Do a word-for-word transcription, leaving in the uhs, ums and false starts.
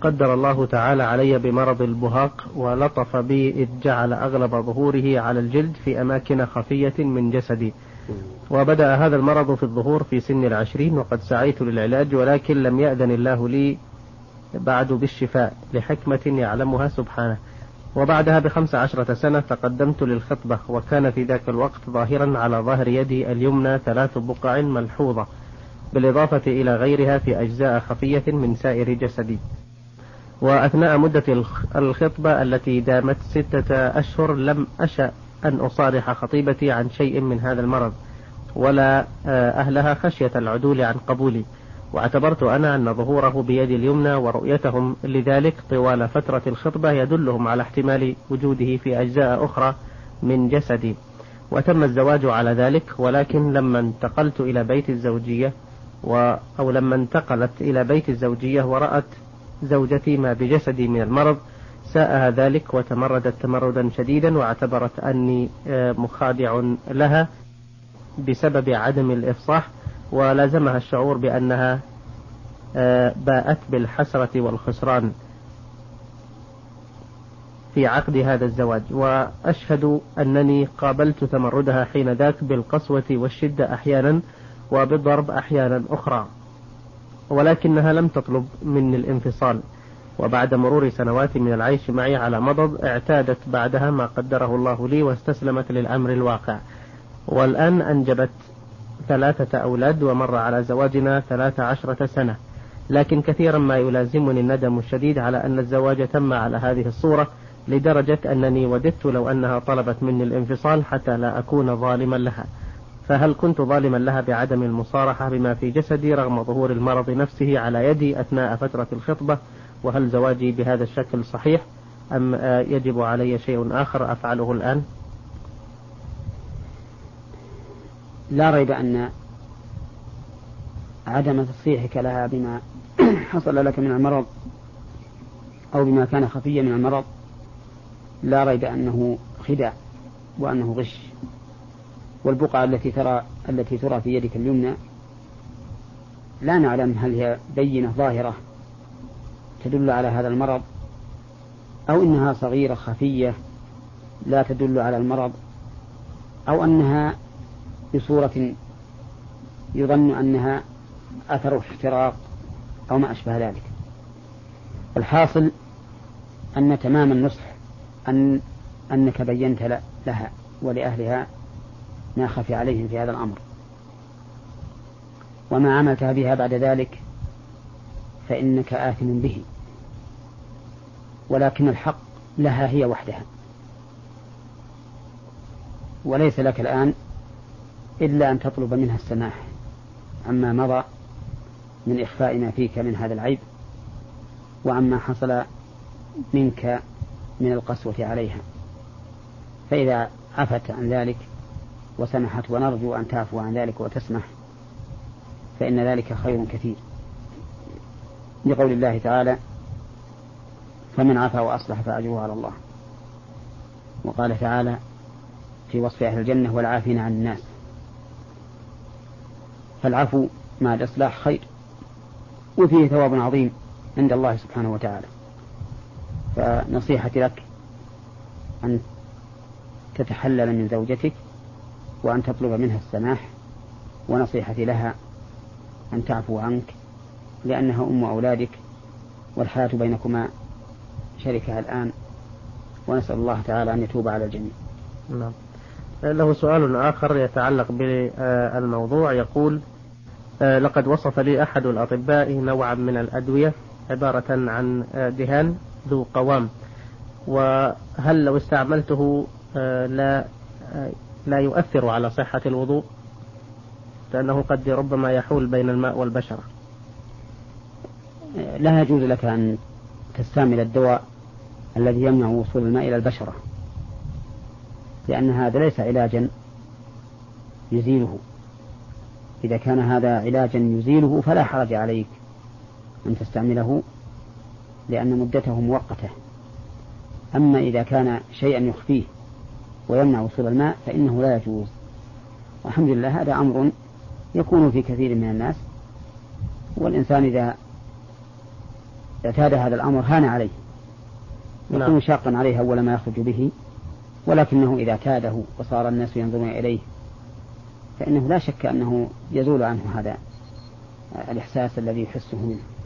قدر الله تعالى علي بمرض البهاق ولطف بي إذ جعل أغلب ظهوره على الجلد في أماكن خفية من جسدي، وبدأ هذا المرض في الظهور في سن العشرين، وقد سعيت للعلاج ولكن لم يأذن الله لي بعد بالشفاء لحكمة يعلمها سبحانه. وبعدها بخمس عشرة سنة تقدمت للخطبة، وكان في ذاك الوقت ظاهرا على ظهر يدي اليمنى ثلاث بقع ملحوظة بالإضافة إلى غيرها في أجزاء خفية من سائر جسدي. وأثناء مدة الخطبة التي دامت ستة أشهر لم أشأ أن أصارح خطيبتي عن شيء من هذا المرض ولا أهلها خشية العدول عن قبولي، واعتبرت أنا أن ظهوره بيدي اليمنى ورؤيتهم لذلك طوال فترة الخطبة يدلهم على احتمال وجوده في أجزاء أخرى من جسدي، وتم الزواج على ذلك. ولكن لما انتقلت إلى بيت الزوجية و أو لما انتقلت إلى بيت الزوجية ورأت زوجتي ما بجسدي من المرض ساءها ذلك وتمردت تمردا شديدا، واعتبرت أني مخادع لها بسبب عدم الإفصاح، ولازمها الشعور بأنها باءت بالحسرة والخسران في عقد هذا الزواج. وأشهد أنني قابلت تمردها حين ذاك بالقسوة والشدة أحيانا وبالضرب أحيانا أخرى، ولكنها لم تطلب مني الانفصال. وبعد مرور سنوات من العيش معي على مضض اعتادت بعدها ما قدره الله لي واستسلمت للأمر الواقع، والآن أنجبت ثلاثة أولاد ومر على زواجنا ثلاث عشرة سنة. لكن كثيرا ما يلازمني الندم الشديد على أن الزواج تم على هذه الصورة، لدرجة أنني وددت لو أنها طلبت مني الانفصال حتى لا أكون ظالما لها. فهل كنت ظالما لها بعدم المصارحة بما في جسدي رغم ظهور المرض نفسه على يدي أثناء فترة الخطبة؟ وهل زواجي بهذا الشكل صحيح أم يجب علي شيء آخر أفعله الآن؟ لا ريب أن عدم تصريحك لها بما حصل لك من المرض أو بما كان خفيا من المرض لا ريب أنه خداع وأنه غش. والبقعة التي ترى التي ترى في يدك اليمنى لا نعلم هل هي بينة ظاهرة تدل على هذا المرض أو إنها صغيرة خفية لا تدل على المرض أو أنها بصورة يظن أنها أثر احتراق أو ما أشبه ذلك. الحاصل أن تمام النصح أن أنك بينت لها ولأهلها ما خفي عليهم في هذا الأمر، وما عملتها بها بعد ذلك فإنك آثم به، ولكن الحق لها هي وحدها، وليس لك الآن إلا أن تطلب منها السماح عما مضى من إخفاء ما فيك من هذا العيب وعما حصل منك من القسوة عليها. فإذا عفت عن ذلك وسمحت، ونرجو أن تعفو عن ذلك وتسمح، فإن ذلك خير كثير، لقول الله تعالى: فمن عفا وأصلح فأجره على الله. وقال تعالى في وصف أهل الجنة: والعافين عن الناس. فالعفو مع الإصلاح خير وفيه ثواب عظيم عند الله سبحانه وتعالى. فنصيحتي لك أن تتحلل من زوجتك وأن تطلب منها السماح، ونصيحتي لها أن تعفو عنك لأنها أم أولادك والحياة بينكما شركها الآن، ونسأل الله تعالى أن يتوب على الجميع. نعم. له سؤال آخر يتعلق بالموضوع، يقول: لقد وصف لي أحد الأطباء نوعا من الأدوية عبارة عن دهان ذو قوام، وهل لو استعملته لا لا يؤثر على صحة الوضوء لأنه قد ربما يحول بين الماء والبشرة؟ لا يجوز لك أن تستعمل الدواء الذي يمنع وصول الماء إلى البشرة، لأن هذا ليس علاجا يزيله. إذا كان هذا علاجا يزيله فلا حرج عليك أن تستعمله لأن مدته مؤقتة. أما إذا كان شيئا يخفيه ويمنع وصول الماء فإنه لا يجوز. والحمد لله هذا أمر يكون في كثير من الناس، والإنسان إذا اعتاد هذا الأمر هان عليه، يكون نعم. شاقا عليه أول ما يخرج به، ولكنه إذا اعتاده وصار الناس ينظرون إليه فإنه لا شك أنه يزول عنه هذا الإحساس الذي يحسه منه.